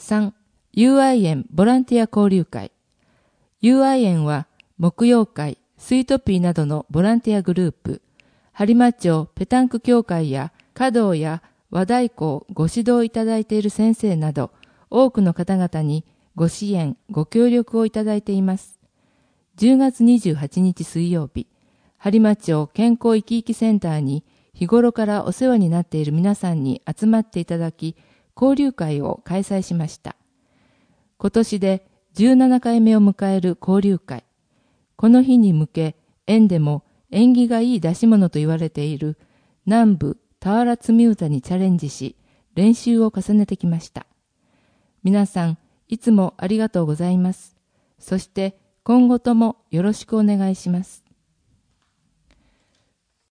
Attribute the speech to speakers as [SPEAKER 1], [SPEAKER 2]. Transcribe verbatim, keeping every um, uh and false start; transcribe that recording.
[SPEAKER 1] さん、友愛園ボランティア交流会。友愛園は、木曜会、スイートピーなどのボランティアグループ、播磨町ペタンク協会や華道や和太鼓をご指導いただいている先生など、多くの方々にご支援、ご協力をいただいています。じゅうがつにじゅうはちにち水曜日、播磨町健康生き生きセンターに日頃からお世話になっている皆さんに集まっていただき、交流会を開催しました。今年でじゅうななかいめを迎える交流会。この日に向け、園でも縁起がいい出し物と言われている南部俵積み歌にチャレンジし、練習を重ねてきました。皆さん、いつもありがとうございます。そして今後ともよろしくお願いします。